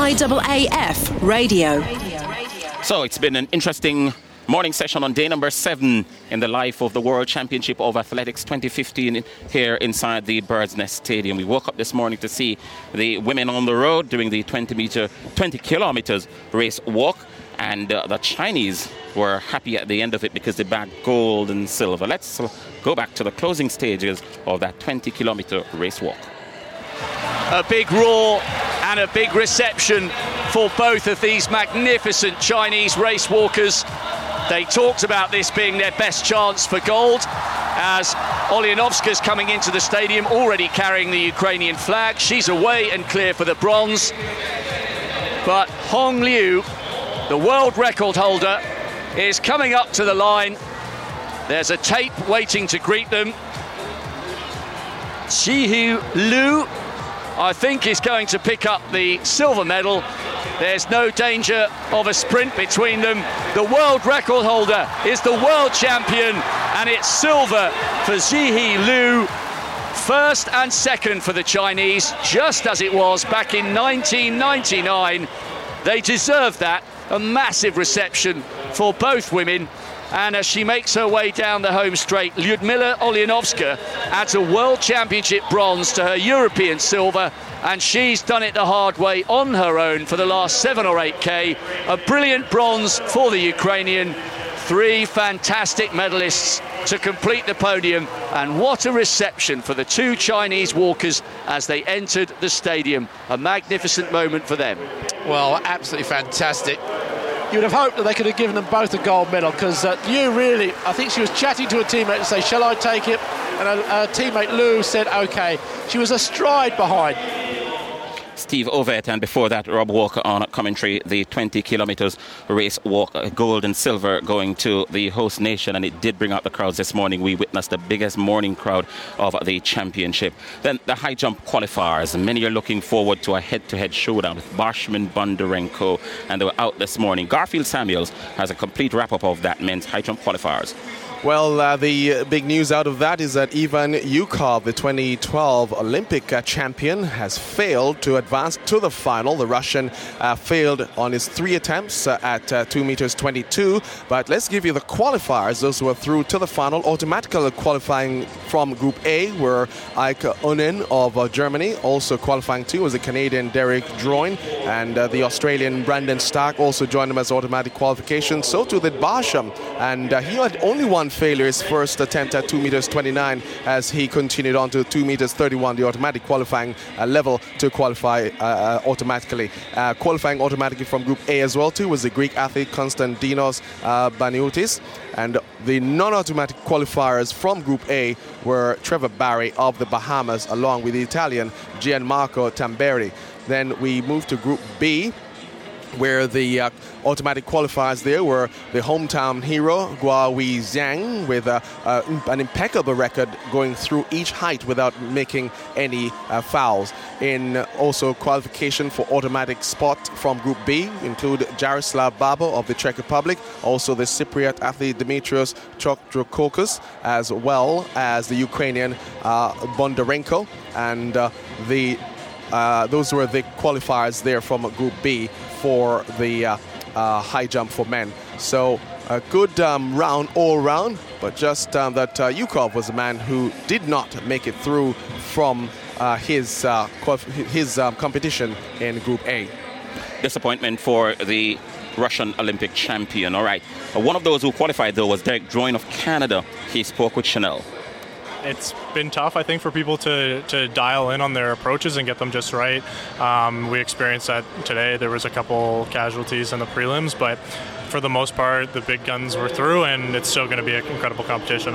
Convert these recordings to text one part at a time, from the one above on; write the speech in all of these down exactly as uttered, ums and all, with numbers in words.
I A A F Radio. So it's been an interesting morning session on day number seven in the life of the World Championship of Athletics twenty fifteen here inside the Bird's Nest Stadium. We woke up this morning to see the women on the road doing the twenty meter, twenty kilometers race walk, and uh, the Chinese were happy at the end of it because they bagged gold and silver. Let's go back to the closing stages of that twenty kilometer race walk. A big roar and a big reception for both of these magnificent Chinese race walkers. They talked about this being their best chance for gold, as Olyanovska's coming into the stadium already carrying the Ukrainian flag. She's away and clear for the bronze. But Hong Liu, the world record holder, is coming up to the line. There's a tape waiting to greet them. Zhihu Liu, I think, is going to pick up the silver medal. There's no danger of a sprint between them. The world record holder is the world champion, and it's silver for Zhihu Liu. First and second for the Chinese, just as it was back in nineteen ninety-nine. They deserve that. A massive reception for both women. And as she makes her way down the home straight, Lyudmila Olyanovska adds a World Championship bronze to her European silver, and she's done it the hard way on her own for the last seven or eight K. A brilliant bronze for the Ukrainian. Three fantastic medalists to complete the podium, and what a reception for the two Chinese walkers as they entered the stadium. A magnificent moment for them. Well, absolutely fantastic. You'd have hoped that they could have given them both a gold medal, because uh, Liu really, I think she was chatting to a teammate to say, shall I take it? And her, her teammate Liu said, okay. She was a stride behind. Steve Ovett, and before that, Rob Walker on commentary, the twenty kilometers race walk, uh, gold and silver going to the host nation, and it did bring out the crowds this morning. We witnessed the biggest morning crowd of the championship. Then the high jump qualifiers. Many are looking forward to a head-to-head showdown with Bashman Bondarenko, and they were out this morning. Garfield Samuels has a complete wrap-up of that men's high jump qualifiers. Well, uh, the big news out of that is that Ivan Yukov, the twenty twelve Olympic uh, champion, has failed to advance to the final. The Russian uh, failed on his three attempts uh, at uh, two meters twenty-two. But let's give you the qualifiers. Those who are through to the final. Automatically qualifying from Group A were Ike Unen of uh, Germany. Also qualifying too was the Canadian Derek Droin, and uh, the Australian Brandon Stark also joined them as automatic qualification. So too did Basham, and uh, he had only one failure his first attempt at two meters twenty-nine, as he continued on to two meters thirty-one, the automatic qualifying uh, level to qualify uh, automatically. Uh, qualifying automatically from Group A as well too was the Greek athlete Konstantinos uh, Banioutis, and the non-automatic qualifiers from Group A were Trevor Barry of the Bahamas along with the Italian Gianmarco Tamberi. Then we moved to Group B, where the uh, automatic qualifiers there were the hometown hero, Guahui Zhang, with uh, uh, an impeccable record going through each height without making any uh, fouls. In uh, also qualification for automatic spot from Group B include Jaroslav Babo of the Czech Republic, also the Cypriot athlete Dimitrios Chokdrokokos, as well as the Ukrainian uh, Bondarenko, and uh, the Uh, those were the qualifiers there from Group B for the uh, uh, high jump for men. So a good um, round all round, but just um, that uh, Yukov was a man who did not make it through from uh, his uh, his um, competition in Group A. Disappointment for the Russian Olympic champion. All right. Uh, one of those who qualified, though, was Derek Droin of Canada. He spoke with Chanel. It's been tough, I think, for people to, to dial in on their approaches and get them just right. Um, we experienced that today. There was a couple casualties in the prelims, but for the most part, the big guns were through, and it's still going to be an incredible competition.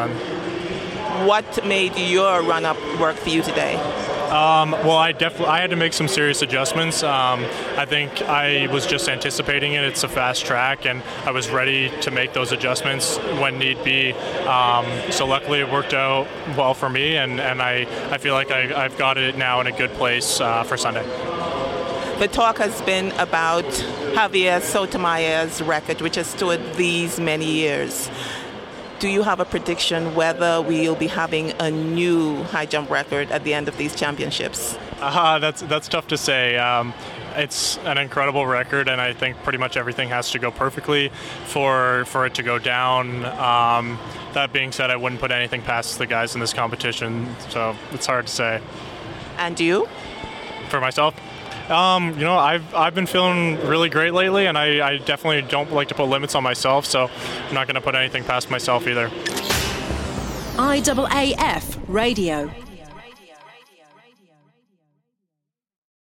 What made your run-up work for you today? Um, well, I definitely I had to make some serious adjustments. Um, I think I was just anticipating it. It's a fast track, and I was ready to make those adjustments when need be. Um, so luckily, it worked out well for me, and, and I, I feel like I, I've got it now in a good place uh, for Sunday. The talk has been about Javier Sotomayor's record, which has stood these many years. Do you have a prediction whether we'll be having a new high jump record at the end of these championships? Uh, that's that's tough to say. Um, it's an incredible record, and I think pretty much everything has to go perfectly for for it to go down. Um, that being said, I wouldn't put anything past the guys in this competition, so it's hard to say. And you? For myself? Um, you know, I've I've been feeling really great lately, and I, I definitely don't like to put limits on myself, so I'm not going to put anything past myself either. I A A F Radio.